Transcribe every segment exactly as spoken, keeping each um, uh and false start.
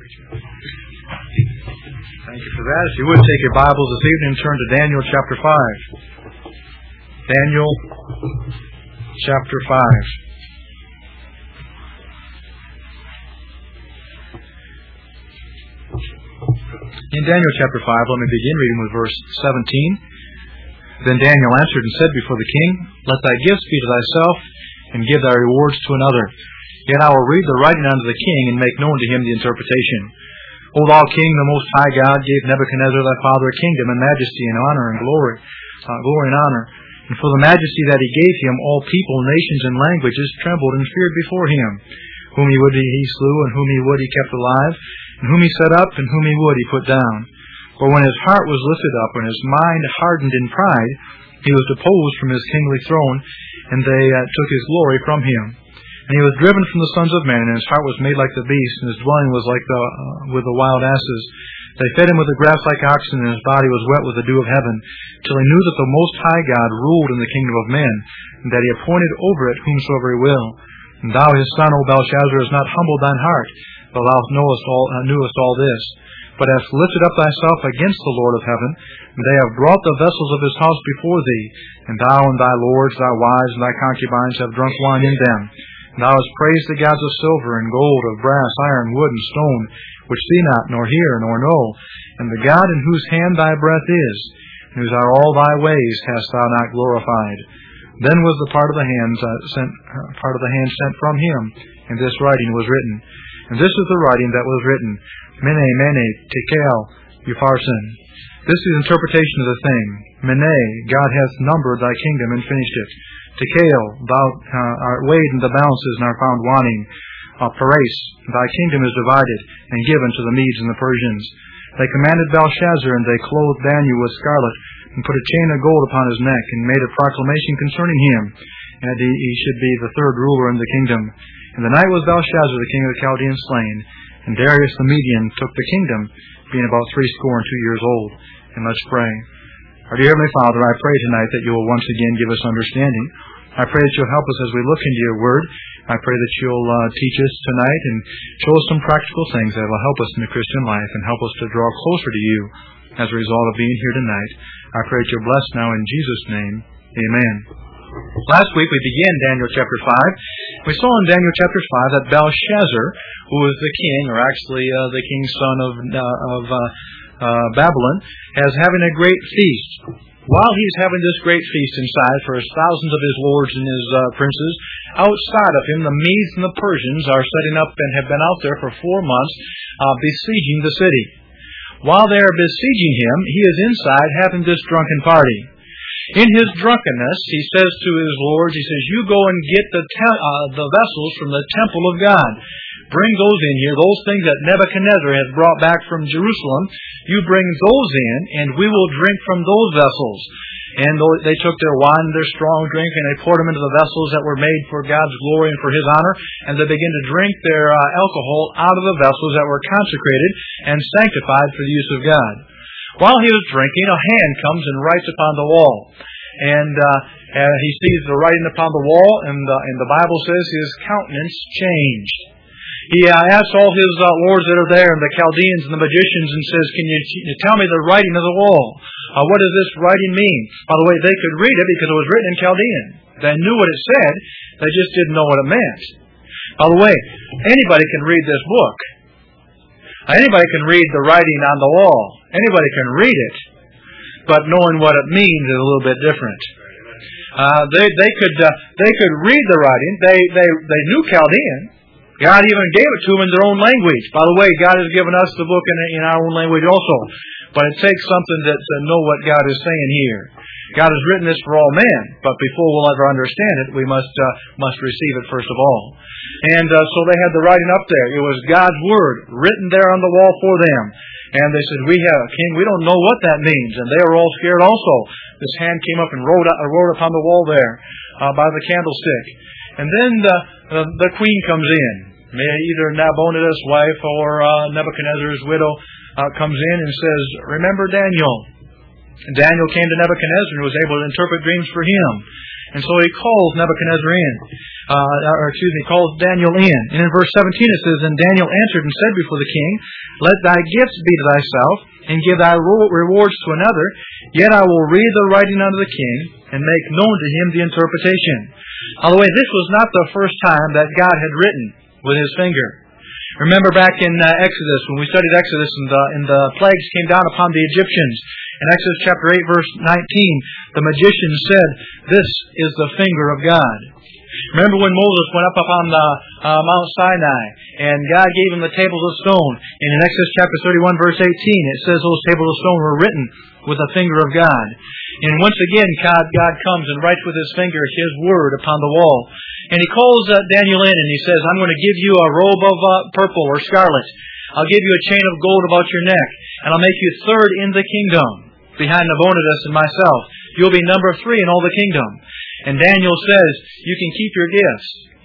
Thank you for that. If you would take your Bibles this evening and turn to Daniel chapter five. Daniel chapter five. In Daniel chapter five, let me begin reading with verse seventeen. Then Daniel answered and said before the king, Let thy gifts be to thyself, and give thy rewards to another. Yet I will read the writing unto the king, and make known to him the interpretation. O thou king, the most high God, gave Nebuchadnezzar thy father a kingdom, and majesty, and honor, and glory, uh, glory and honor. And for the majesty that he gave him, all people, nations, and languages trembled and feared before him. Whom he would he slew, and whom he would he kept alive, and whom he set up, and whom he would he put down. For when his heart was lifted up, and his mind hardened in pride, he was deposed from his kingly throne, and they uh, took his glory from him. And he was driven from the sons of men, and his heart was made like the beast, and his dwelling was like the uh, with the wild asses. They fed him with the grass like oxen, and his body was wet with the dew of heaven, till he knew that the Most High God ruled in the kingdom of men, and that he appointed over it whomsoever he will. And thou, his son, O Belshazzar, hast not humbled thine heart, though thou knowest all, uh, knewest all this, but hast lifted up thyself against the Lord of heaven, and they have brought the vessels of his house before thee, and thou and thy lords, thy wives, and thy concubines have drunk wine in them. And thou hast praised the gods of silver, and gold, of brass, iron, wood, and stone, which see not, nor hear, nor know, and the God in whose hand thy breath is, and whose are all thy ways, hast thou not glorified. Then was the part of the hands uh, sent, uh, part of the hand sent from him, and this writing was written. And this is the writing that was written: Mene, Mene, Tekel, Upharsin. This is the interpretation of the thing. Mene, God hath numbered thy kingdom and finished it. Tekel, thou uh, art weighed in the balances and art found wanting. Uh, Pares, thy kingdom is divided and given to the Medes and the Persians. They commanded Belshazzar, and they clothed Daniel with scarlet, and put a chain of gold upon his neck, and made a proclamation concerning him, and he, he should be the third ruler in the kingdom. And the night was Belshazzar, the king of the Chaldeans, slain, and Darius the Median took the kingdom, being about threescore and two years old. And let's pray. Our dear Heavenly Father, I pray tonight that you will once again give us understanding. I pray that you'll help us as we look into your word. I pray that you'll uh, teach us tonight and show us some practical things that will help us in the Christian life and help us to draw closer to you as a result of being here tonight. I pray that you're blessed now in Jesus' name. Amen. Last week we began Daniel chapter five. We saw in Daniel chapter five that Belshazzar, who was the king, or actually uh, the king's son of, uh, of uh, uh, Babylon, is having a great feast. While he's having this great feast inside for his thousands of his lords and his uh, princes, outside of him the Medes and the Persians are setting up and have been out there for four months uh, besieging the city. While they are besieging him, he is inside having this drunken party. In his drunkenness, he says to his lords, he says, you go and get the te- uh, the vessels from the temple of God. Bring those in here, those things that Nebuchadnezzar has brought back from Jerusalem. You bring those in, and we will drink from those vessels. And they took their wine and their strong drink, and they poured them into the vessels that were made for God's glory and for His honor, and they began to drink their uh, alcohol out of the vessels that were consecrated and sanctified for the use of God. While he was drinking, a hand comes and writes upon the wall. And, uh, and he sees the writing upon the wall, and, uh, and the Bible says his countenance changed. He uh, asks all his uh, lords that are there, and the Chaldeans and the magicians, and says, can you, t- you tell me the writing of the wall? Uh, what does this writing mean? By the way, they could read it because it was written in Chaldean. They knew what it said, they just didn't know what it meant. By the way, anybody can read this book. Anybody can read the writing on the wall. Anybody can read it. But knowing what it means is a little bit different. Uh, they they could uh, they could read the writing. They they they knew Chaldean. God even gave it to them in their own language. By the way, God has given us the book in, in our own language also. But it takes something to, to know what God is saying here. God has written this for all men, but before we'll ever understand it, we must uh, must receive it first of all. And uh, so they had the writing up there. It was God's word written there on the wall for them. And they said, "We have a king. We don't know what that means." And they were all scared also. This hand came up and wrote, uh, wrote upon the wall there uh, by the candlestick. And then the, the, the queen comes in. Either Nabonidus' wife or uh, Nebuchadnezzar's widow uh, comes in and says, "Remember Daniel." And Daniel came to Nebuchadnezzar and was able to interpret dreams for him. And so he calls Nebuchadnezzar in, uh, or excuse me, calls Daniel in. And in verse seventeen it says, And Daniel answered and said before the king, Let thy gifts be to thyself, and give thy rewards to another, yet I will read the writing unto the king, and make known to him the interpretation. By the way, this was not the first time that God had written with his finger. Remember back in uh, Exodus, when we studied Exodus, and the, and the plagues came down upon the Egyptians. In Exodus chapter eight, verse nineteen, the magician said, This is the finger of God. Remember when Moses went up upon the uh, Mount Sinai, and God gave him the tables of stone. And in Exodus chapter thirty-one, verse eighteen, it says those tables of stone were written with the finger of God. And once again, God, God comes and writes with his finger his word upon the wall. And he calls uh, Daniel in, and he says, I'm going to give you a robe of uh, purple or scarlet. I'll give you a chain of gold about your neck, and I'll make you third in the kingdom, behind Nabonidus and myself. You'll be number three in all the kingdom. And Daniel says, you can keep your gifts.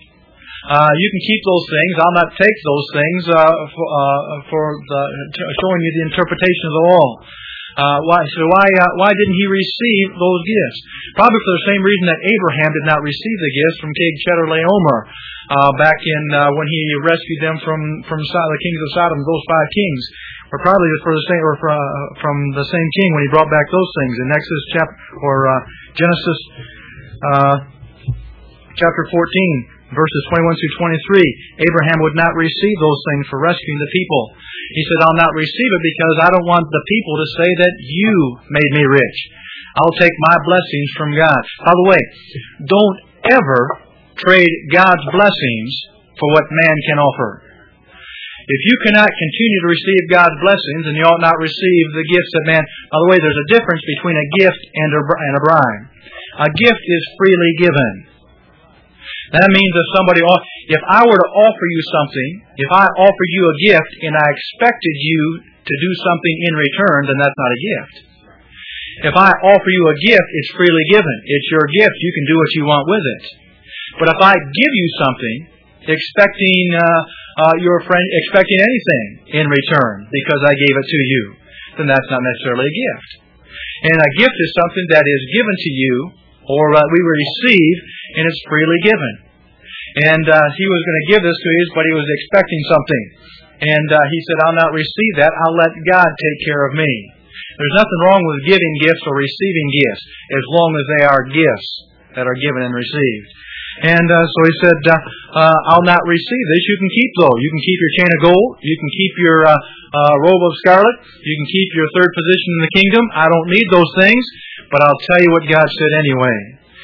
Uh, you can keep those things. I'll not take those things uh, for, uh, for the, showing you the interpretation of the law. Uh, why, so why, uh, why didn't he receive those gifts? Probably for the same reason that Abraham did not receive the gifts from King Chedorlaomer uh, back in uh, when he rescued them from from the kings of Sodom, those five kings. Or probably for the same, or for, uh, from the same king when he brought back those things in Exodus chapter or uh, Genesis uh, chapter fourteen, verses twenty-one through twenty-three. Abraham would not receive those things for rescuing the people. He said, "I'll not receive it because I don't want the people to say that you made me rich. I'll take my blessings from God." By the way, don't ever trade God's blessings for what man can offer. If you cannot continue to receive God's blessings, then you ought not receive the gifts that man... By the way, there's a difference between a gift and a, and a bribe. A gift is freely given. That means if somebody... If I were to offer you something, if I offered you a gift and I expected you to do something in return, then that's not a gift. If I offer you a gift, it's freely given. It's your gift. You can do what you want with it. But if I give you something, expecting... Uh, Uh, your friend expecting anything in return because I gave it to you, then that's not necessarily a gift. And a gift is something that is given to you, or uh, we receive, and it's freely given. And uh, he was going to give this to us, but he was expecting something. And uh, he said, "I'll not receive that. I'll let God take care of me." There's nothing wrong with giving gifts or receiving gifts, as long as they are gifts that are given and received. And uh, so he said, uh, uh, I'll not receive this. You can keep, though. You can keep your chain of gold. You can keep your uh, uh, robe of scarlet. You can keep your third position in the kingdom. I don't need those things, but I'll tell you what God said anyway.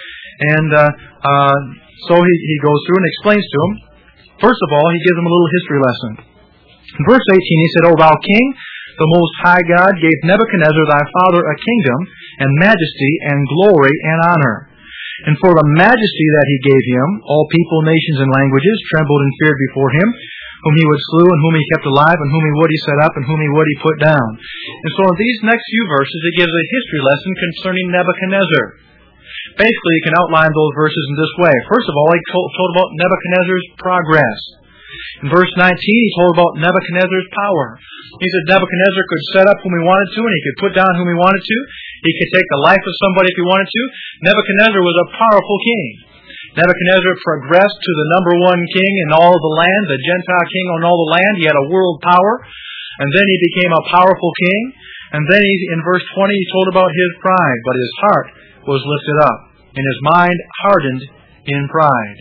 And uh, uh, so he, he goes through and explains to him. First of all, he gives him a little history lesson. In verse eighteen, he said, O thou king, the Most High God gave Nebuchadnezzar thy father a kingdom, and majesty, and glory, and honor. And for the majesty that he gave him, all people, nations, and languages trembled and feared before him, whom he would slew, and whom he kept alive, and whom he would he set up, and whom he would he put down. And so in these next few verses, it gives a history lesson concerning Nebuchadnezzar. Basically, you can outline those verses in this way. First of all, he told about Nebuchadnezzar's progress. In verse nineteen, he told about Nebuchadnezzar's power. He said Nebuchadnezzar could set up whom he wanted to, and he could put down whom he wanted to. He could take the life of somebody if he wanted to. Nebuchadnezzar was a powerful king. Nebuchadnezzar progressed to the number one king in all the land, the Gentile king on all the land. He had a world power. And then he became a powerful king. And then he, in verse twenty, he told about his pride. But his heart was lifted up, and his mind hardened in pride.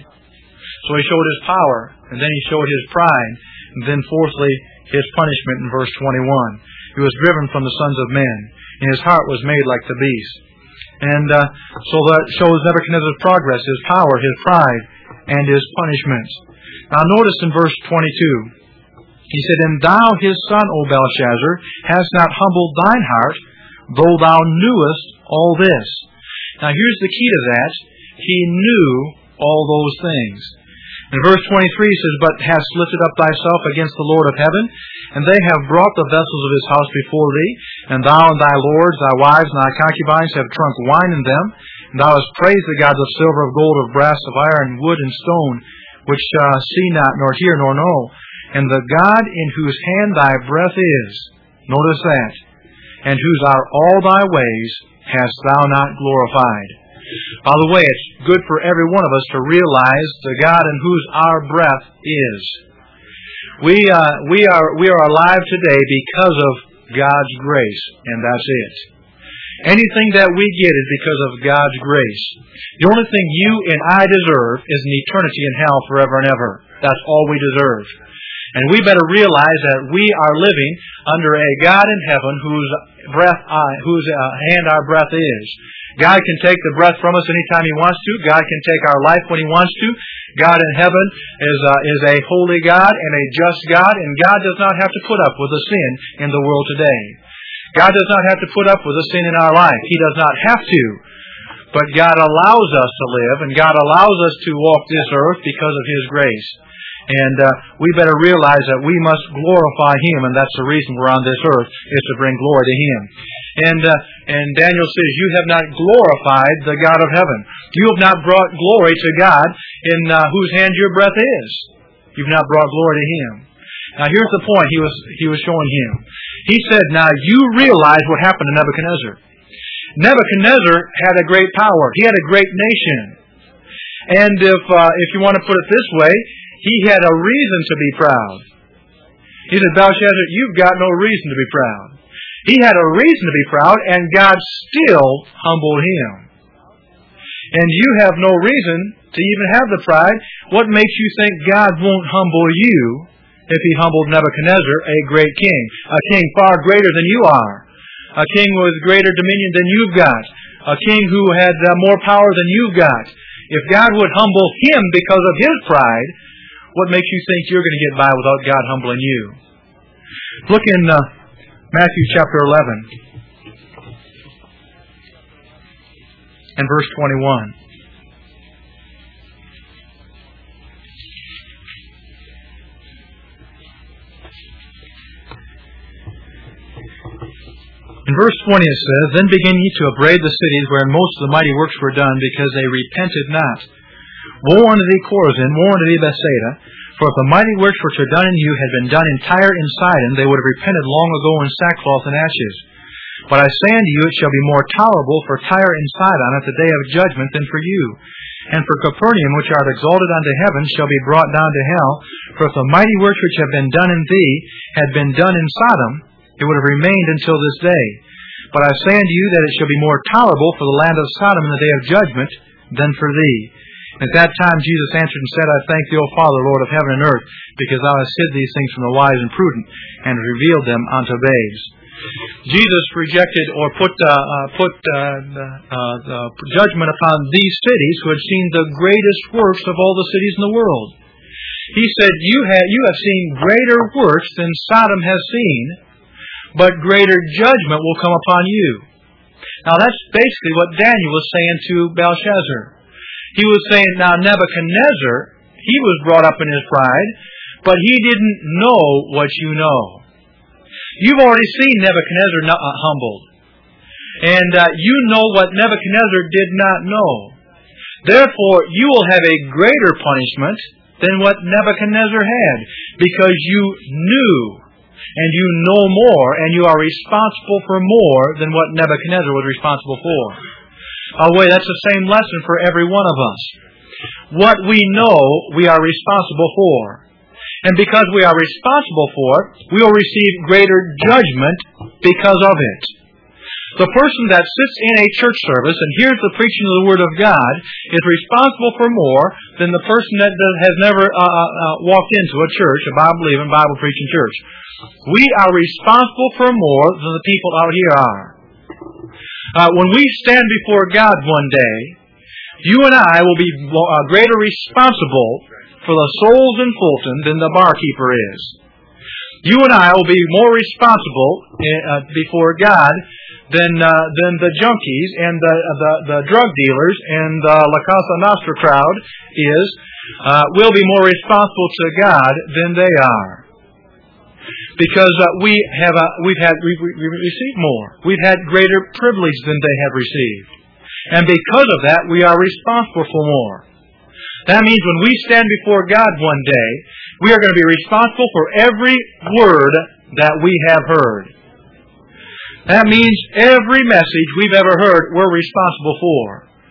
So he showed his power, and then he showed his pride. And then fourthly, his punishment in verse twenty-one. He was driven from the sons of men, and his heart was made like the beast. And uh, so that shows Nebuchadnezzar's progress, his power, his pride, and his punishments. Now notice in verse twenty-two, he said, And thou his son, O Belshazzar, hast not humbled thine heart, though thou knewest all this. Now here's the key to that. He knew all those things. In verse twenty-three, he says, But hast lifted up thyself against the Lord of heaven, and they have brought the vessels of his house before thee, and thou and thy lords, thy wives, and thy concubines have drunk wine in them, and thou hast praised the gods of silver, of gold, of brass, of iron, wood, and stone, which uh, see not, nor hear, nor know. And the God in whose hand thy breath is, notice that, and whose are all thy ways, hast thou not glorified. By the way, it's good for every one of us to realize the God in whose our breath is. We uh, we are we are alive today because of God's grace, and that's it. Anything that we get is because of God's grace. The only thing you and I deserve is an eternity in hell forever and ever. That's all we deserve. And we better realize that we are living under a God in heaven whose breath, uh, whose uh, hand our breath is. God can take the breath from us anytime He wants to. God can take our life when He wants to. God in heaven is uh, is a holy God and a just God, and God does not have to put up with the sin in the world today. God does not have to put up with the sin in our life. He does not have to. But God allows us to live, and God allows us to walk this earth because of His grace. And uh, we better realize that we must glorify Him, and that's the reason we're on this earth, is to bring glory to Him. And uh, and Daniel says, you have not glorified the God of heaven. You have not brought glory to God in uh, whose hand your breath is. You've not brought glory to Him. Now here's the point he was he was showing him. He said, now you realize what happened to Nebuchadnezzar. Nebuchadnezzar had a great power. He had a great nation. And if uh, if you want to put it this way, he had a reason to be proud. He said, Belshazzar, you've got no reason to be proud. He had a reason to be proud, and God still humbled him. And you have no reason to even have the pride. What makes you think God won't humble you if He humbled Nebuchadnezzar, a great king? A king far greater than you are. A king with greater dominion than you've got. A king who had uh, more power than you've got. If God would humble him because of his pride, what makes you think you're going to get by without God humbling you? Look in uh, Matthew chapter eleven and verse twenty-one. In verse twenty it says, Then began ye to upbraid the cities wherein most of the mighty works were done, because they repented not. Woe unto thee, Chorazin! Woe unto thee, Bethsaida! For if the mighty works which are done in you had been done in Tyre and Sidon, they would have repented long ago in sackcloth and ashes. But I say unto you, it shall be more tolerable for Tyre and Sidon at the day of judgment than for you. And for Capernaum, which art exalted unto heaven, shall be brought down to hell. For if the mighty works which have been done in thee had been done in Sodom, it would have remained until this day. But I say unto you that it shall be more tolerable for the land of Sodom in the day of judgment than for thee. At that time Jesus answered and said, I thank thee, O Father, Lord of heaven and earth, because thou hast hid these things from the wise and prudent, and revealed them unto babes. Jesus rejected or put uh, uh, put uh, the, uh, the judgment upon these cities who had seen the greatest works of all the cities in the world. He said, you have, you have seen greater works than Sodom has seen, but greater judgment will come upon you. Now that's basically what Daniel was saying to Belshazzar. He was saying, now Nebuchadnezzar, he was brought up in his pride, but he didn't know what you know. You've already seen Nebuchadnezzar humbled. And uh, you know what Nebuchadnezzar did not know. Therefore, you will have a greater punishment than what Nebuchadnezzar had, because you knew and you know more, and you are responsible for more than what Nebuchadnezzar was responsible for. By the way, that's the same lesson for every one of us. What we know, we are responsible for. And because we are responsible for it, we will receive greater judgment because of it. The person that sits in a church service and hears the preaching of the Word of God is responsible for more than the person that has never uh, uh, walked into a church, a Bible-believing, Bible-preaching church. We are responsible for more than the people out here are. Uh, when we stand before God one day, you and I will be uh, greater responsible for the souls in Fulton than the barkeeper is. You and I will be more responsible uh, before God than uh, than the junkies and the, the the drug dealers and the La Casa Nostra crowd is. Uh, we'll be more responsible to God than they are. Because uh, we have a, we've had we've, we've received more. We've had greater privilege than they have received, and because of that, we are responsible for more. That means when we stand before God one day, we are going to be responsible for every word that we have heard. That means every message we've ever heard, we're responsible for.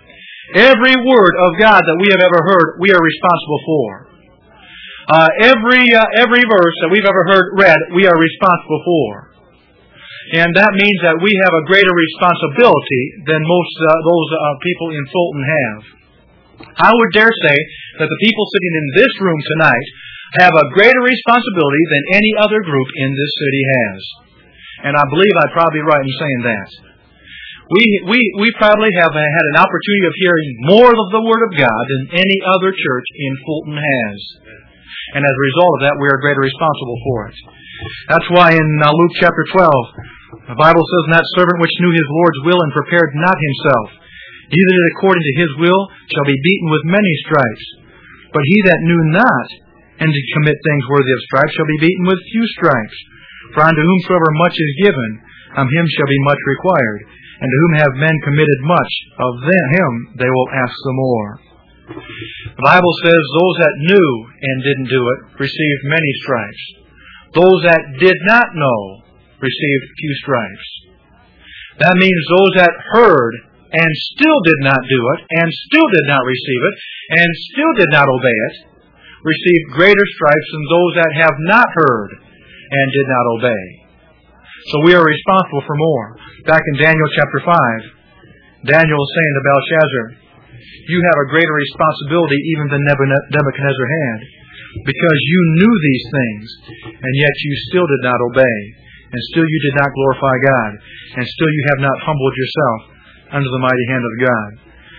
Every word of God that we have ever heard, we are responsible for. Uh, every uh, every verse that we've ever heard read, we are responsible for. And that means that we have a greater responsibility than most uh, those uh, people in Fulton have. I would dare say that the people sitting in this room tonight have a greater responsibility than any other group in this city has. And I believe I'm probably right in saying that. We we we probably have had an opportunity of hearing more of the Word of God than any other church in Fulton has. And as a result of that, we are greater responsible for it. That's why in uh, Luke chapter twelve, the Bible says, "And that servant which knew his Lord's will and prepared not himself, he that did according to his will shall be beaten with many stripes. But he that knew not, and did commit things worthy of stripes, shall be beaten with few stripes. For unto whomsoever much is given, of him shall be much required. And to whom have men committed much, of them, him they will ask the more." The Bible says, "Those that knew and didn't do it received many stripes. Those that did not know received few stripes." That means those that heard and still did not do it, and still did not receive it, and still did not obey it, received greater stripes than those that have not heard and did not obey. So we are responsible for more. Back in Daniel chapter five, Daniel was saying to Belshazzar, "You have a greater responsibility even than Nebuchadnezzar had, because you knew these things, and yet you still did not obey, and still you did not glorify God, and still you have not humbled yourself under the mighty hand of God."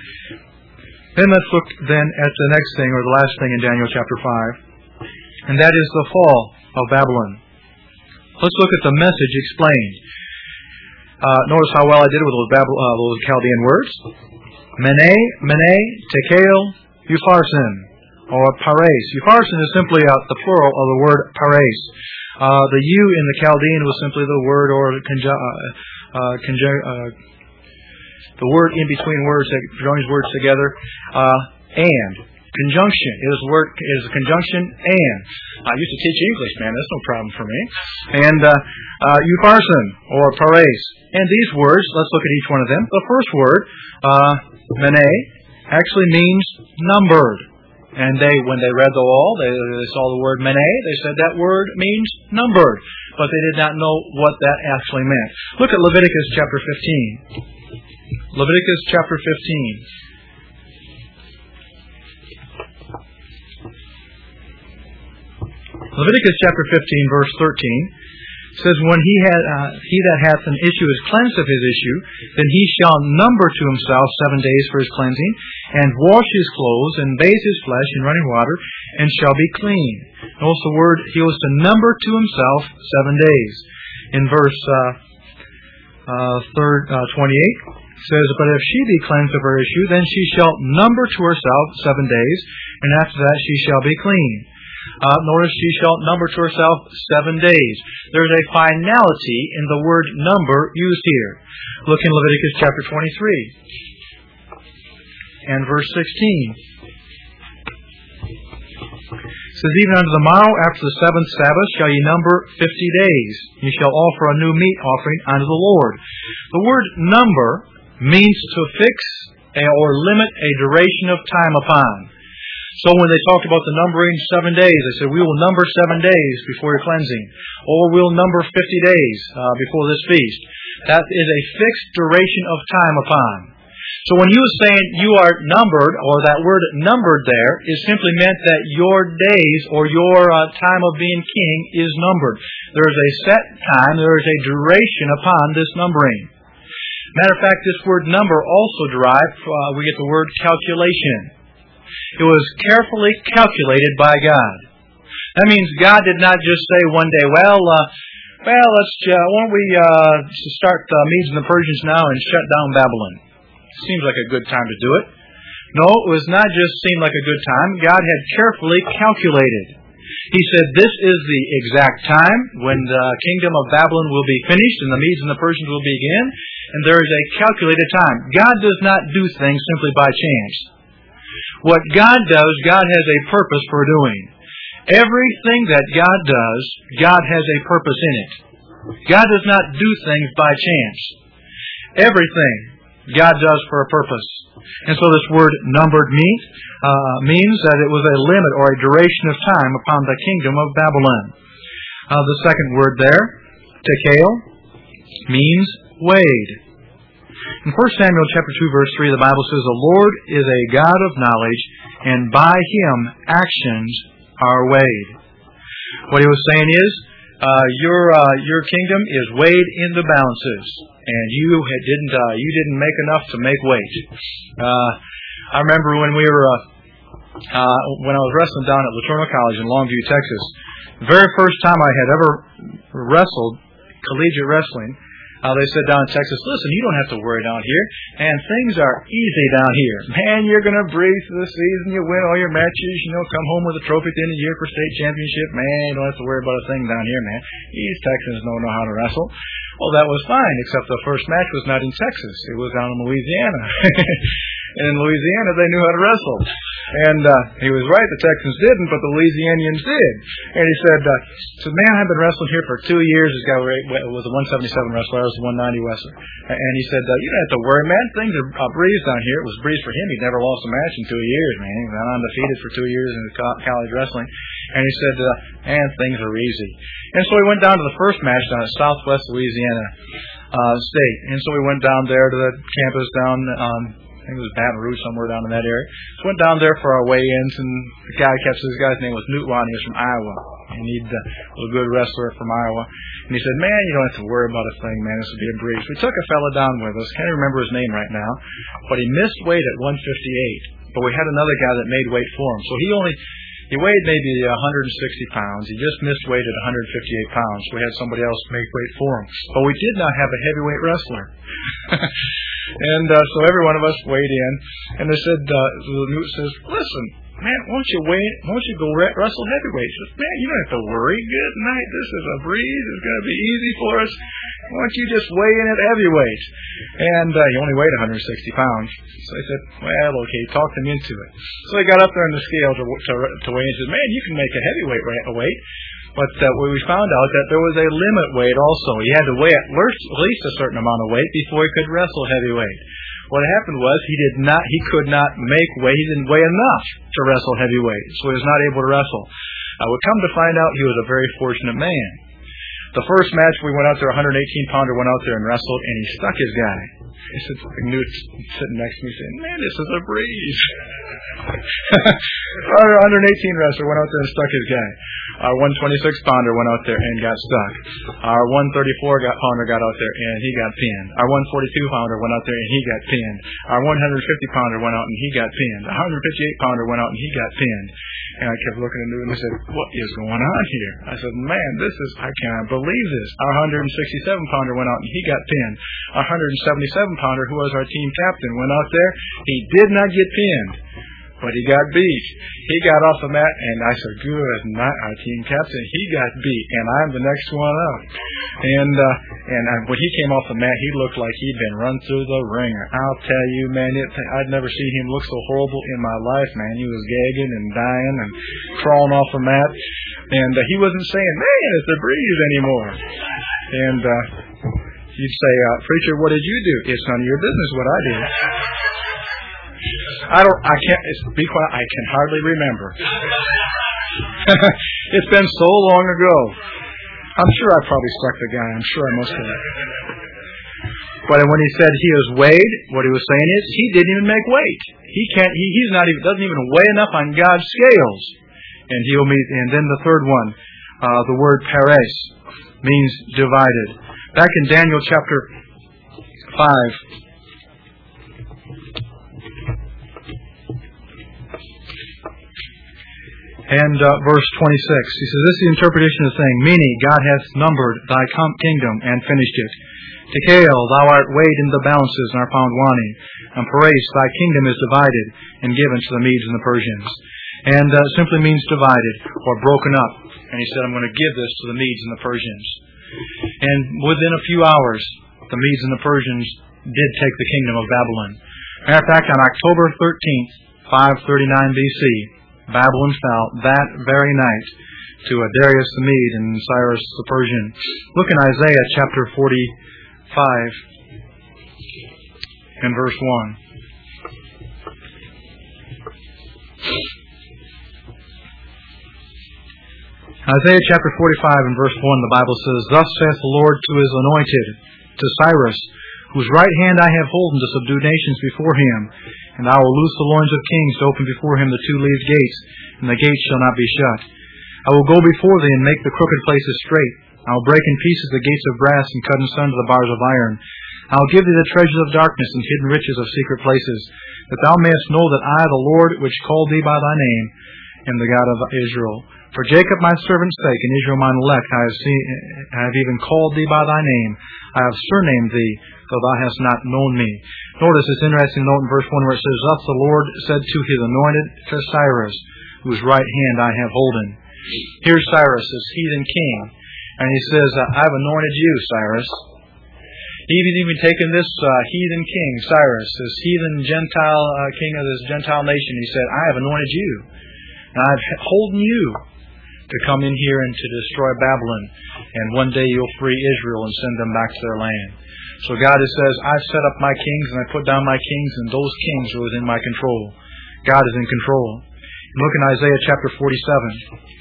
Then let's look then at the next thing, or the last thing in Daniel chapter five, and that is the fall of Babylon. Let's look at the message explained. Uh, notice how well I did with those, Babel, uh, those Chaldean words. Mene, Mene, Tekel, Upharsin, or Pares. Upharsin is simply uh, the plural of the word Pares. Uh, the U in the Chaldean was simply the word, or the conju- uh, uh, conju- uh, the word in between words that joins words together, uh, and. Conjunction is word is a conjunction and. I used to teach English, man. That's no problem for me. And uh, uh, Upharsin or Pares. And these words, let's look at each one of them. The first word, uh, Mene, actually means numbered. And they, when they read the law, they, they saw the word Mene. They said that word means numbered, but they did not know what that actually meant. Look at Leviticus chapter fifteen. Leviticus chapter fifteen. Leviticus chapter fifteen, verse thirteen, says, "When he had uh, he that hath an issue is cleansed of his issue, then he shall number to himself seven days for his cleansing, and wash his clothes, and bathe his flesh in running water, and shall be clean." Notice the word, he was to number to himself seven days. In verse uh, uh, third, uh, twenty-eight, says, "But if she be cleansed of her issue, then she shall number to herself seven days, and after that she shall be clean." Uh, notice she shall number to herself seven days. There's a finality in the word number used here. Look in Leviticus chapter twenty-three and verse sixteen. It says, "Even unto the morrow after the seventh Sabbath shall ye number fifty days. Ye shall offer a new meat offering unto the Lord." The word number means to fix a, or limit a duration of time upon. So when they talked about the numbering seven days, they said, "We will number seven days before your cleansing," or "We'll number fifty days uh, before this feast." That is a fixed duration of time upon. So when he was saying you are numbered, or that word numbered there, is simply meant that your days or your uh, time of being king is numbered. There is a set time, there is a duration upon this numbering. Matter of fact, this word number also derived, uh, we get the word calculation. It was carefully calculated by God. That means God did not just say one day, well, uh, well, let's, uh, why don't we uh, start the Medes and the Persians now and shut down Babylon? Seems like a good time to do it. No, it was not just seemed like a good time. God had carefully calculated. He said, this is the exact time when the kingdom of Babylon will be finished and the Medes and the Persians will begin, and there is a calculated time. God does not do things simply by chance. What God does, God has a purpose for doing. Everything that God does, God has a purpose in it. God does not do things by chance. Everything God does for a purpose. And so this word numbered meat uh, means that it was a limit or a duration of time upon the kingdom of Babylon. Uh, the second word there, tekel, means weighed. In First Samuel chapter two, verse three, the Bible says, "The Lord is a God of knowledge, and by Him actions are weighed." What he was saying is, uh, your uh, your kingdom is weighed in the balances, and you had, didn't uh, you didn't make enough to make weight. Uh, I remember when we were uh, uh, when I was wrestling down at Latrono College in Longview, Texas. The very first time I had ever wrestled collegiate wrestling. Uh, they said down in Texas, listen, you don't have to worry down here, and things are easy down here. Man, you're going to breeze through the season, you win all your matches, you know, come home with a trophy at the end of the year for state championship. Man, you don't have to worry about a thing down here, man. These Texans don't know how to wrestle. Well, that was fine, except the first match was not in Texas. It was down in Louisiana. And in Louisiana, they knew how to wrestle. And uh, he was right, the Texans didn't, but the Louisianians did. And he said, uh, said, man, I've been wrestling here for two years. This guy was a one seventy-seven wrestler. I was a one ninety wrestler. And he said, uh, you don't have to worry, man. Things are uh, breeze down here. It was breeze for him. He'd never lost a match in two years, man. He was undefeated for two years in college wrestling. And he said, uh, man, things are easy. And so we went down to the first match down at Southwest Louisiana uh, State. And so we went down there to the campus down um I think it was Baton Rouge, somewhere down in that area. So went down there for our weigh-ins, and the guy kept, his guy's name was Newt Wan. He was from Iowa. And he uh, was a good wrestler from Iowa. And he said, man, you don't have to worry about a thing, man. This will be a breeze. We took a fella down with us. Can't remember his name right now. But he missed weight at one fifty-eight. But we had another guy that made weight for him. So he only, he weighed maybe one hundred sixty pounds. He just missed weight at one hundred fifty-eight pounds. We had somebody else make weight for him. But we did not have a heavyweight wrestler. And uh, so every one of us weighed in, and they said, uh, the Newt says, listen, man, won't you weigh, won't you go re- wrestle heavyweight? He says, man, you don't have to worry. Good night. This is a breeze. It's going to be easy for us. Why don't you just weigh in at heavyweight? And uh, he only weighed one hundred sixty pounds. So I said, well, okay, talked him into it. So he got up there on the scale to, to, to weigh in and said, man, you can make a heavyweight weight. But uh, we found out that there was a limit weight also. He had to weigh at least a certain amount of weight before he could wrestle heavyweight. What happened was he did not, he could not make weight. He didn't weigh enough to wrestle heavyweight, so he was not able to wrestle. I would come to find out he was a very fortunate man. The first match we went out there, one hundred eighteen pounder went out there and wrestled, and he stuck his guy. He said, Newt sitting next to me saying, man, this is a breeze. Our one hundred eighteen wrestler went out there and stuck his guy. Our one twenty-six pounder went out there and got stuck. Our one thirty-four pounder got out there and he got pinned. Our one forty-two pounder went out there and he got pinned. Our one fifty pounder went out and he got pinned. Our one fifty-eight pounder went out and he got pinned. And I kept looking at Newt and I said, what is going on here? I said, man, this is, I cannot believe this. Our one sixty-seven pounder went out and he got pinned. Our one seventy-seven pounder, who was our team captain, went out there. He did not get pinned, but he got beat. He got off the mat, and I said, good night, our team captain. He got beat, and I'm the next one up. And uh, and I, when he came off the mat, he looked like he'd been run through the ringer. I'll tell you, man, it, I'd never seen him look so horrible in my life, man. He was gagging and dying and crawling off the mat. And uh, he wasn't saying, man, it's the breeze anymore. And uh, he'd say, uh, preacher, what did you do? It's none of your business what I did. I don't, I can't, it's, be quiet, I can hardly remember. It's been so long ago. I'm sure I probably struck the guy. I'm sure I must have. But when he said he was weighed, what he was saying is he didn't even make weight. He can't, he, he's not even, doesn't even weigh enough on God's scales. And he'll meet, and then the third one, uh, the word peres, means divided. Back in Daniel chapter five, and uh, verse twenty-six, he says, this is the interpretation of the saying, meaning, God hath numbered thy kingdom and finished it. Tekel, thou art weighed in the balances and are found wanting. And peres, thy kingdom is divided and given to the Medes and the Persians. And uh, simply means divided or broken up. And he said, I'm going to give this to the Medes and the Persians. And within a few hours, the Medes and the Persians did take the kingdom of Babylon. Matter of fact, on October thirteenth, five thirty-nine B C, Babylon fell that very night to Darius the Mede and Cyrus the Persian. Look in Isaiah chapter forty-five and verse one. Isaiah chapter forty-five and verse one, the Bible says, Thus saith the Lord to his anointed, to Cyrus, whose right hand I have holden to subdue nations before him. And I will loose the loins of kings to open before him the two-leaved gates, and the gates shall not be shut. I will go before thee and make the crooked places straight. I will break in pieces the gates of brass and cut in sunder the bars of iron. I will give thee the treasures of darkness and hidden riches of secret places, that thou mayest know that I, the Lord, which called thee by thy name, am the God of Israel. For Jacob my servant's sake, and Israel mine elect, I have, seen, I have even called thee by thy name. I have surnamed thee, though thou hast not known me. Notice this interesting note in verse one where it says, Thus the Lord said to his anointed, to Cyrus, whose right hand I have holden. Here's Cyrus, this heathen king, and he says, I've anointed you, Cyrus. Even even taken this uh, heathen king, Cyrus, this heathen Gentile uh, king of this Gentile nation, he said, I have anointed you, and I've holden you to come in here and to destroy Babylon, and one day you'll free Israel and send them back to their land. So God says, I've set up my kings and I put down my kings, and those kings are within my control. God is in control. Look in Isaiah chapter forty-seven.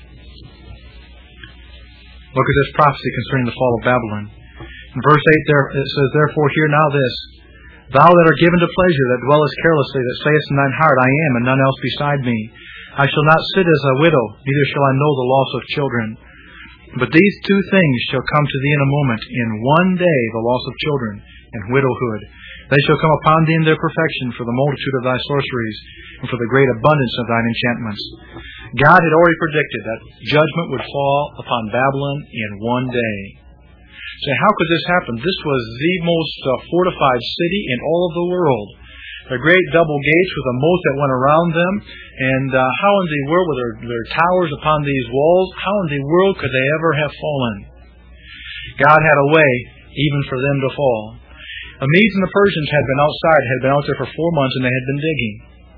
Look at this prophecy concerning the fall of Babylon. In verse eight there it says, Therefore hear now this, Thou that art given to pleasure, that dwellest carelessly, that sayest in thine heart, I am, and none else beside me. I shall not sit as a widow, neither shall I know the loss of children. But these two things shall come to thee in a moment, in one day the loss of children, and widowhood. They shall come upon thee in their perfection, for the multitude of thy sorceries, and for the great abundance of thine enchantments. God had already predicted that judgment would fall upon Babylon in one day. So how could this happen? This was the most uh, fortified city in all of the world. The great double gates with a moat that went around them. And uh, how in the world were there, there towers upon these walls? How in the world could they ever have fallen? God had a way even for them to fall. The Medes and the Persians had been outside, had been out there for four months, and they had been digging.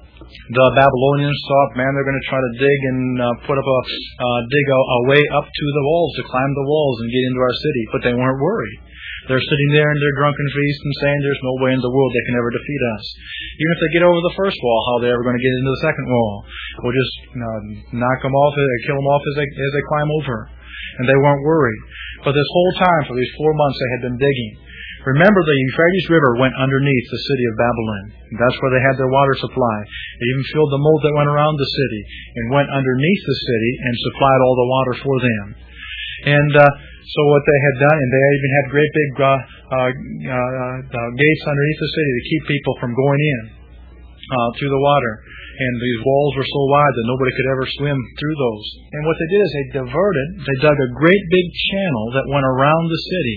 The Babylonians thought, man, they're going to try to dig and uh, put up a uh, dig a, a way up to the walls, to climb the walls and get into our city. But they weren't worried. They're sitting there in their drunken feast and saying there's no way in the world they can ever defeat us. Even if they get over the first wall, how are they ever going to get into the second wall? We'll just you know, knock them off, kill them off as they, as they climb over. And they weren't worried. But this whole time, for these four months, they had been digging. Remember, the Euphrates River went underneath the city of Babylon. That's where they had their water supply. They even filled the moat that went around the city and went underneath the city and supplied all the water for them. And uh, so what they had done, and they even had great big uh, uh, uh, uh, gates underneath the city to keep people from going in uh, through the water. And these walls were so wide that nobody could ever swim through those. And what they did is they diverted, they dug a great big channel that went around the city.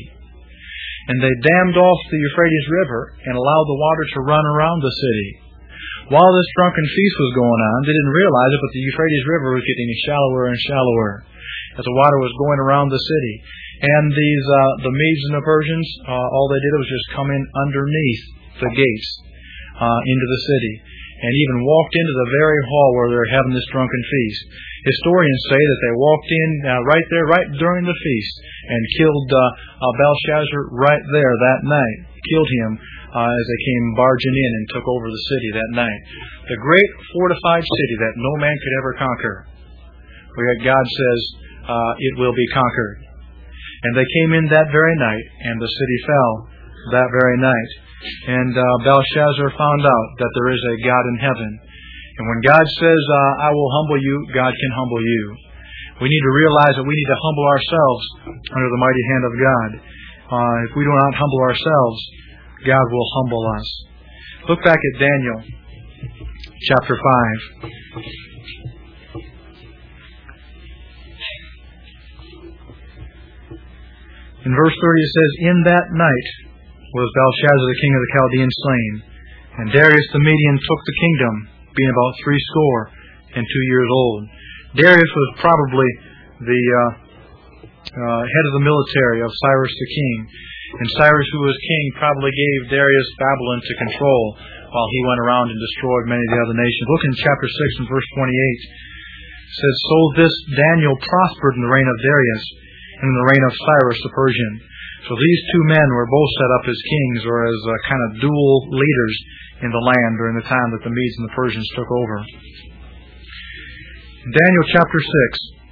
And they dammed off the Euphrates River and allowed the water to run around the city. While this drunken feast was going on, they didn't realize it, but the Euphrates River was getting shallower and shallower as the water was going around the city. And these uh, the Medes and the Persians, uh, all they did was just come in underneath the gates uh, into the city, and even walked into the very hall where they're having this drunken feast. Historians say that they walked in uh, right there, right during the feast, and killed uh, uh, Belshazzar right there that night. Killed him uh, as they came barging in and took over the city that night. The great fortified city that no man could ever conquer. Where God says uh, it will be conquered. And they came in that very night, and the city fell that very night. And uh, Belshazzar found out that there is a God in heaven. And when God says, uh, I will humble you, God can humble you. We need to realize that we need to humble ourselves under the mighty hand of God. Uh, if we do not humble ourselves, God will humble us. Look back at Daniel chapter five. In verse thirty it says, In that night was Belshazzar the king of the Chaldeans slain, and Darius the Median took the kingdom, being about threescore and two years old. Darius was probably the uh, uh, head of the military of Cyrus the king. And Cyrus, who was king, probably gave Darius Babylon to control while he went around and destroyed many of the other nations. Look in chapter six and verse twenty-eight. It says, So this Daniel prospered in the reign of Darius, and in the reign of Cyrus the Persian. So these two men were both set up as kings, or as uh, kind of dual leaders in the land during the time that the Medes and the Persians took over. In Daniel chapter six,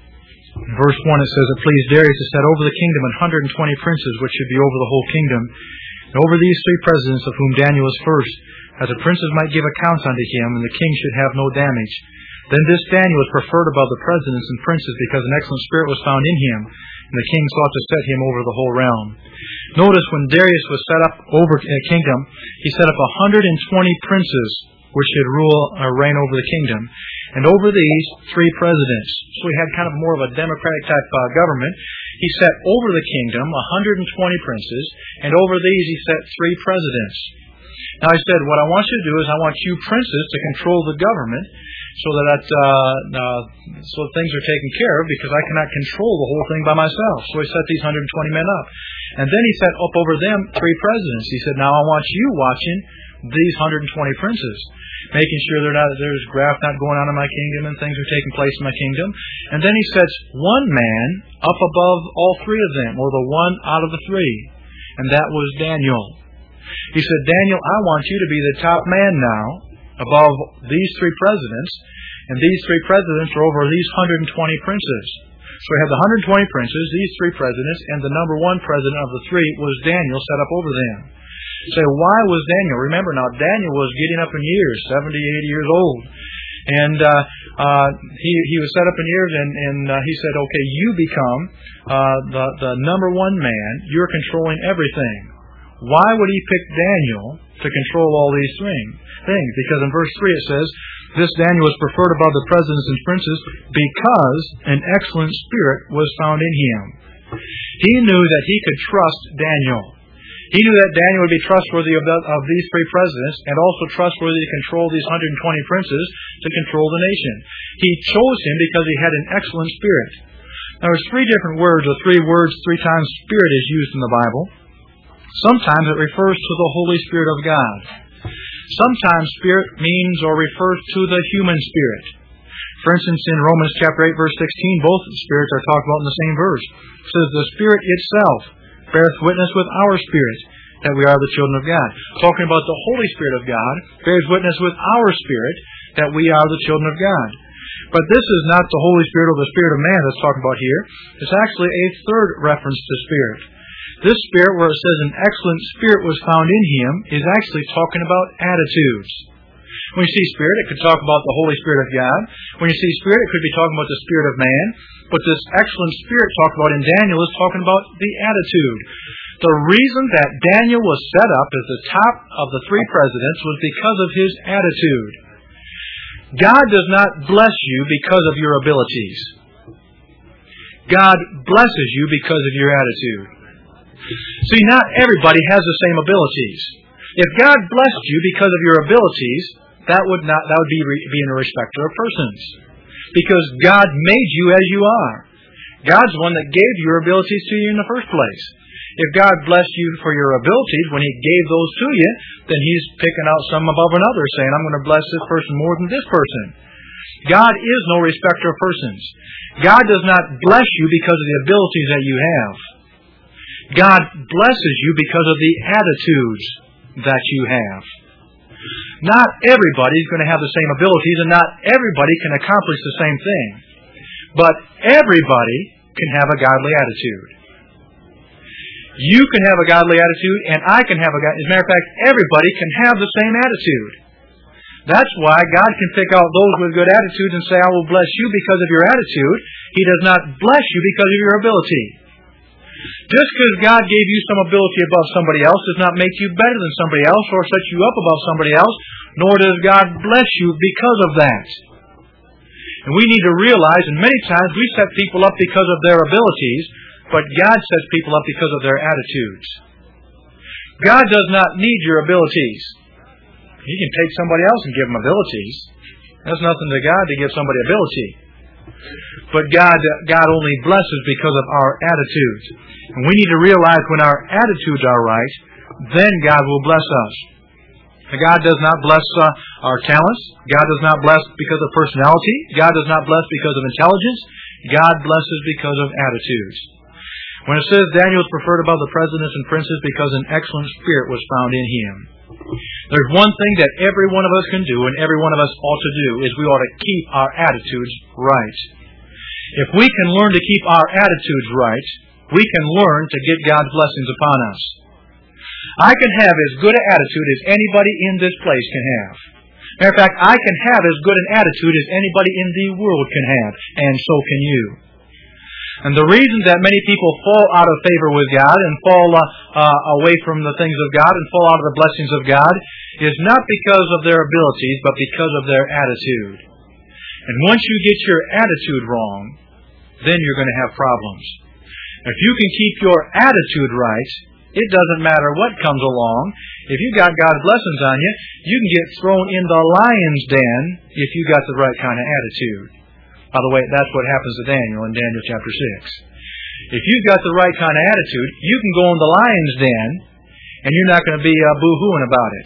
verse one, it says, "It pleased Darius to set over the kingdom an hundred and twenty princes, which should be over the whole kingdom, and over these three presidents, of whom Daniel was first, as the princes might give accounts unto him, and the king should have no damage. Then this Daniel was preferred above the presidents and princes, because an excellent spirit was found in him, and the king sought to set him over the whole realm." Notice when Darius was set up over a kingdom, he set up one hundred twenty princes, which should rule or reign over the kingdom, and over these three presidents. So he had kind of more of a democratic type uh, government. He set over the kingdom one hundred twenty princes, and over these he set three presidents. Now I said, what I want you to do is I want you princes to control the government, so that uh, uh, so things are taken care of, because I cannot control the whole thing by myself. So he set these one hundred twenty men up. And then he set up over them three presidents. He said, now I want you watching these one hundred twenty princes, making sure they're not, there's graft not going on in my kingdom and things are taking place in my kingdom. And then he sets one man up above all three of them, or the one out of the three. And that was Daniel. He said, Daniel, I want you to be the top man now above these three presidents, and these three presidents are over these one hundred twenty princes. So we have the one hundred twenty princes, these three presidents, and the number one president of the three was Daniel, set up over them. Say, why was Daniel? Remember now, Daniel was getting up in years, seventy, eighty years old. And uh, uh, he he was set up in years, and, and uh, he said, okay, you become uh, the, the number one man. You're controlling everything. Why would he pick Daniel to control all these things? Because in verse three it says, this Daniel was preferred above the presidents and princes because an excellent spirit was found in him. He knew that he could trust Daniel. He knew that Daniel would be trustworthy of, the, of these three presidents, and also trustworthy to control these one hundred twenty princes to control the nation. He chose him because he had an excellent spirit. Now there's three different words, or three words, three times spirit is used in the Bible. Sometimes it refers to the Holy Spirit of God. Sometimes spirit means or refers to the human spirit. For instance, in Romans chapter eight, verse sixteen, both spirits are talked about in the same verse. It says, the Spirit itself beareth witness with our spirit that we are the children of God. Talking about the Holy Spirit of God bears witness with our spirit that we are the children of God. But this is not the Holy Spirit or the Spirit of man that's talking about here. It's actually a third reference to spirit. This spirit, where it says an excellent spirit was found in him, is actually talking about attitudes. When you see spirit, it could talk about the Holy Spirit of God. When you see spirit, it could be talking about the spirit of man. But this excellent spirit talked about in Daniel is talking about the attitude. The reason that Daniel was set up as the top of the three presidents was because of his attitude. God does not bless you because of your abilities. God blesses you because of your attitude. See, not everybody has the same abilities. If God blessed you because of your abilities, that would not that would be re, being a respecter of persons. Because God made you as you are. God's the one that gave your abilities to you in the first place. If God blessed you for your abilities when He gave those to you, then He's picking out some above another, saying, I'm going to bless this person more than this person. God is no respecter of persons. God does not bless you because of the abilities that you have. God blesses you because of the attitudes that you have. Not everybody is going to have the same abilities, and not everybody can accomplish the same thing. But everybody can have a godly attitude. You can have a godly attitude, and I can have a godly... As a matter of fact, everybody can have the same attitude. That's why God can pick out those with good attitudes and say, I will bless you because of your attitude. He does not bless you because of your ability. Just because God gave you some ability above somebody else does not make you better than somebody else or set you up above somebody else, nor does God bless you because of that. And we need to realize, and many times we set people up because of their abilities, but God sets people up because of their attitudes. God does not need your abilities. He can take somebody else and give them abilities. There's nothing to God to give somebody ability. But God, God only blesses because of our attitudes. And we need to realize when our attitudes are right, then God will bless us. God does not bless uh, our talents. God does not bless because of personality. God does not bless because of intelligence. God blesses because of attitudes. When it says Daniel is preferred above the presidents and princes because an excellent spirit was found in him. There's one thing that every one of us can do and every one of us ought to do is we ought to keep our attitudes right. If we can learn to keep our attitudes right, we can learn to get God's blessings upon us. I can have as good an attitude as anybody in this place can have. Matter of fact, I can have as good an attitude as anybody in the world can have, and so can you. And the reason that many people fall out of favor with God and fall uh, uh, away from the things of God and fall out of the blessings of God is not because of their abilities, but because of their attitude. And once you get your attitude wrong, then you're going to have problems. If you can keep your attitude right, it doesn't matter what comes along. If you got God's blessings on you, you can get thrown in the lion's den if you got the right kind of attitude. By the way, that's what happens to Daniel in Daniel chapter six. If you've got the right kind of attitude, you can go in the lion's den, and you're not going to be uh, boo-hooing about it.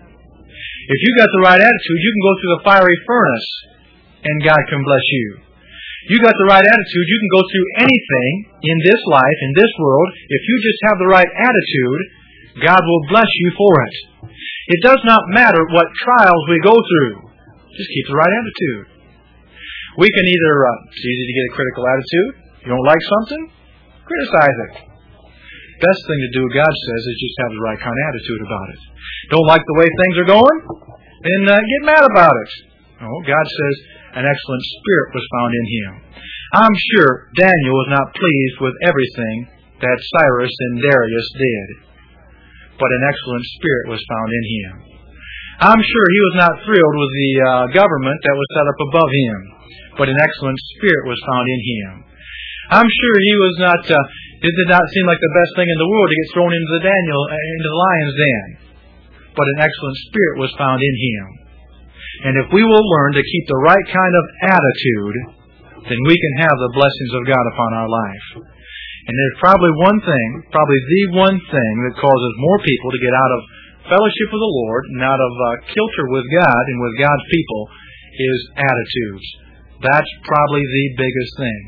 If you've got the right attitude, you can go through the fiery furnace, and God can bless you. You got the right attitude, you can go through anything in this life, in this world. If you just have the right attitude, God will bless you for it. It does not matter what trials we go through. Just keep the right attitude. We can either, uh, it's easy to get a critical attitude. You don't like something? Criticize it. Best thing to do, God says, is just have the right kind of attitude about it. Don't like the way things are going? Then uh, get mad about it. No, God says an excellent spirit was found in him. I'm sure Daniel was not pleased with everything that Cyrus and Darius did, but an excellent spirit was found in him. I'm sure he was not thrilled with the uh, government that was set up above him, but an excellent spirit was found in him. I'm sure he was not, uh, it did not seem like the best thing in the world to get thrown into the Daniel, uh, into the lion's den, but an excellent spirit was found in him. And if we will learn to keep the right kind of attitude, then we can have the blessings of God upon our life. And there's probably one thing, probably the one thing that causes more people to get out of fellowship with the Lord and out of uh, kilter with God and with God's people is attitudes. That's probably the biggest thing.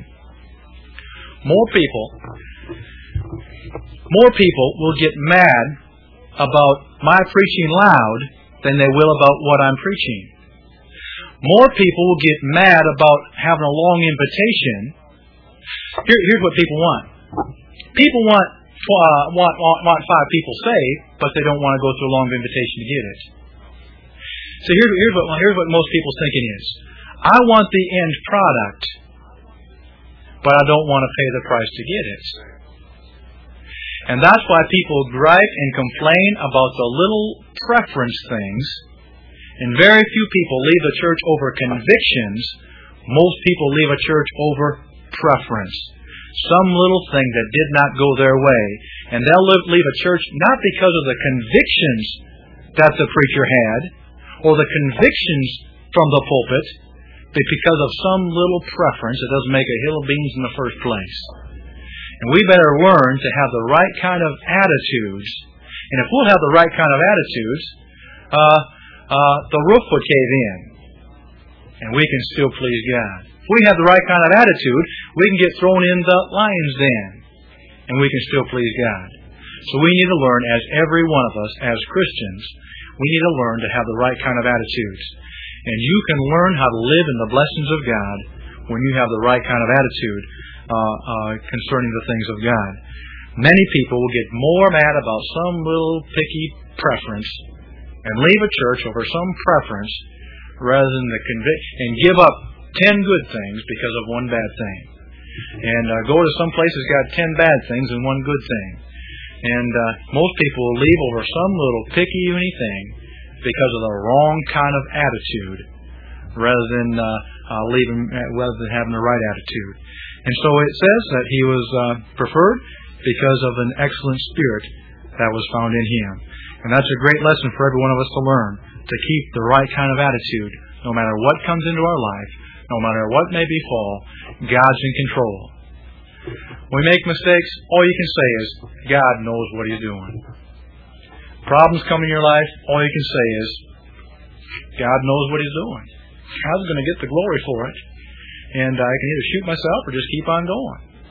More people, more people will get mad about my preaching loud than they will about what I'm preaching. More people will get mad about having a long invitation. Here, here's what people want. People want, uh, want, want, want five people saved, but they don't want to go through a long invitation to get it. So here's, here's, what, here's what most people's thinking is. I want the end product, but I don't want to pay the price to get it. And that's why people gripe and complain about the little preference things. And very few people leave the church over convictions. Most people leave a church over preference. Some little thing that did not go their way. And they'll leave a church not because of the convictions that the preacher had, or the convictions from the pulpit, but because of some little preference that doesn't make a hill of beans in the first place. And we better learn to have the right kind of attitudes. And if we'll have the right kind of attitudes, uh, uh, the roof would cave in. And we can still please God. If we have the right kind of attitude, we can get thrown in the lion's den. And we can still please God. So we need to learn, as every one of us, as Christians, we need to learn to have the right kind of attitudes. And you can learn how to live in the blessings of God when you have the right kind of attitude uh, uh, concerning the things of God. Many people will get more mad about some little picky preference and leave a church over some preference rather than the convict and give up ten good things because of one bad thing. And uh, go to some place that's got ten bad things and one good thing. And uh, most people will leave over some little picky thing because of the wrong kind of attitude, rather than uh, uh, leaving, rather than having the right attitude. And so it says that he was uh, preferred because of an excellent spirit that was found in him. And that's a great lesson for every one of us to learn, to keep the right kind of attitude, no matter what comes into our life, no matter what may befall. God's in control. When we make mistakes, all you can say is, God knows what He's doing. Problems come in your life, all you can say is, God knows what He's doing. God's going to get the glory for it. And I can either shoot myself or just keep on going.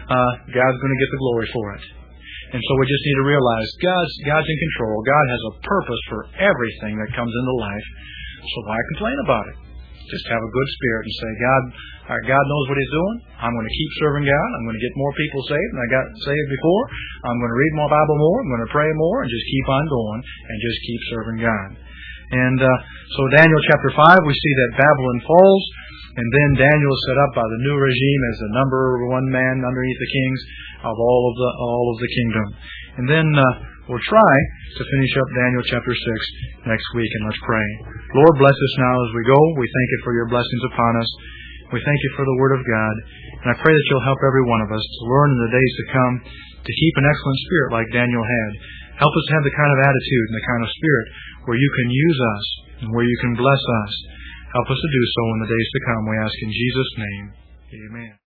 uh, God's going to get the glory for it. And so we just need to realize God's, God's in control. God has a purpose for everything that comes into life. So why complain about it? Just have a good spirit and say, God, our God knows what He's doing. I'm going to keep serving God. I'm going to get more people saved than I got saved before. I'm going to read my Bible more. I'm going to pray more and just keep on going and just keep serving God. And uh, so Daniel chapter five, we see that Babylon falls, and then Daniel is set up by the new regime as the number one man underneath the kings of all of the all of the kingdom. And then uh, we'll try to finish up Daniel chapter six next week, and let's pray. Lord, bless us now as we go. We thank You for Your blessings upon us. We thank You for the Word of God. And I pray that You'll help every one of us to learn in the days to come to keep an excellent spirit like Daniel had. Help us to have the kind of attitude and the kind of spirit where You can use us and where You can bless us. Help us to do so in the days to come, we ask in Jesus' name. Amen.